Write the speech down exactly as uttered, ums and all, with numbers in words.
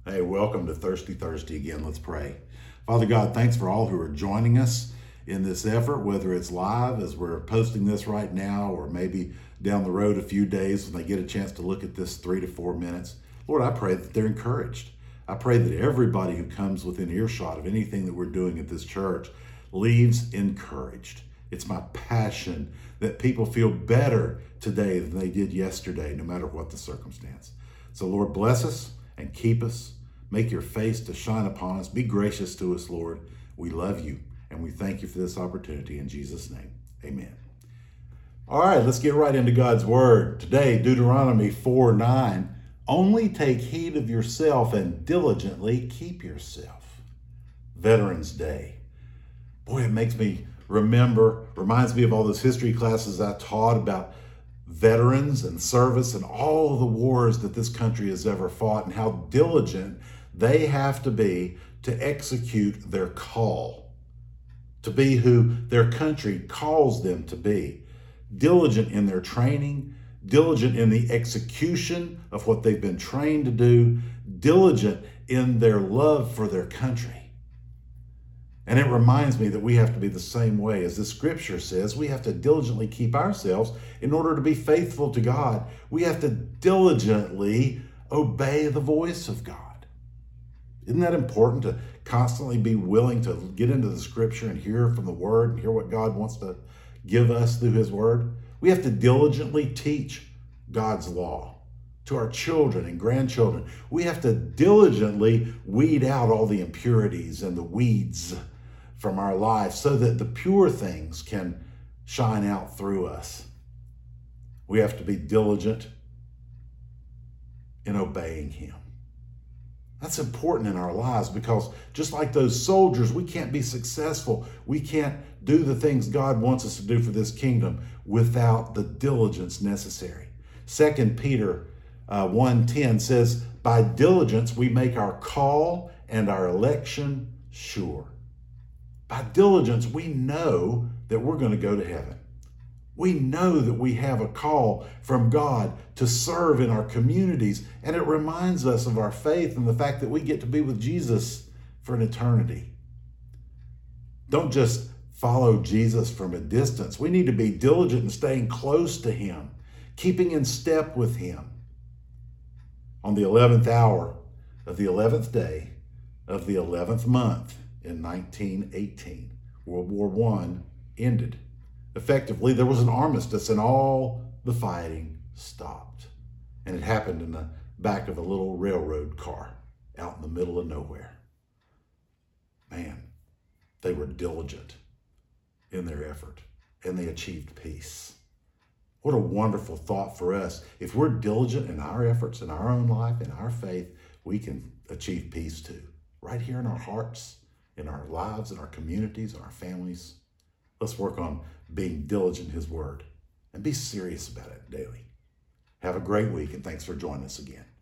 Hey, welcome to Thirsty Thursday again. Let's pray. Father God, thanks for all who are joining us in this effort, whether it's live as we're posting this right now, or maybe down the road a few days when they get a chance to look at this three to four minutes. Lord, I pray that they're encouraged. I pray that everybody who comes within earshot of anything that we're doing at this church leaves encouraged. It's my passion that people feel better today than they did yesterday, no matter what the circumstance. So Lord, bless us and keep us. Make your face to shine upon us. Be gracious to us, Lord. We love you, and we thank you for this opportunity. In Jesus' name, amen. All right, let's get right into God's word. Today, Deuteronomy four nine. Only take heed of yourself and diligently keep yourself. Veterans Day. Boy, it makes me remember, reminds me of all those history classes I taught about veterans and service and all the wars that this country has ever fought, and how diligent they have to be to execute their call, to be who their country calls them to be. Diligent in their training, diligent in the execution of what they've been trained to do, diligent in their love for their country. And it reminds me that we have to be the same way. As the scripture says, we have to diligently keep ourselves in order to be faithful to God. We have to diligently obey the voice of God. Isn't that important, to constantly be willing to get into the scripture and hear from the word and hear what God wants to give us through his word? We have to diligently teach God's law to our children and grandchildren. We have to diligently weed out all the impurities and the weeds from our life so that the pure things can shine out through us. We have to be diligent in obeying him. That's important in our lives, because just like those soldiers, we can't be successful. We can't do the things God wants us to do for this kingdom without the diligence necessary. Second Peter uh, one ten says, by diligence we make our call and our election sure. By diligence we know that we're going to go to heaven. We know that we have a call from God to serve in our communities, and it reminds us of our faith and the fact that we get to be with Jesus for an eternity. Don't just follow Jesus from a distance. We need to be diligent in staying close to him, keeping in step with him. On the eleventh hour of the eleventh day of the eleventh month in nineteen eighteen, World War One ended. Effectively, there was an armistice and all the fighting stopped. And it happened in the back of a little railroad car out in the middle of nowhere. Man, they were diligent in their effort, and they achieved peace. What a wonderful thought for us. If we're diligent in our efforts, in our own life, in our faith, we can achieve peace too. Right here in our hearts, in our lives, in our communities, in our families. Let's work on being diligent in his word and be serious about it daily. Have a great week, and thanks for joining us again.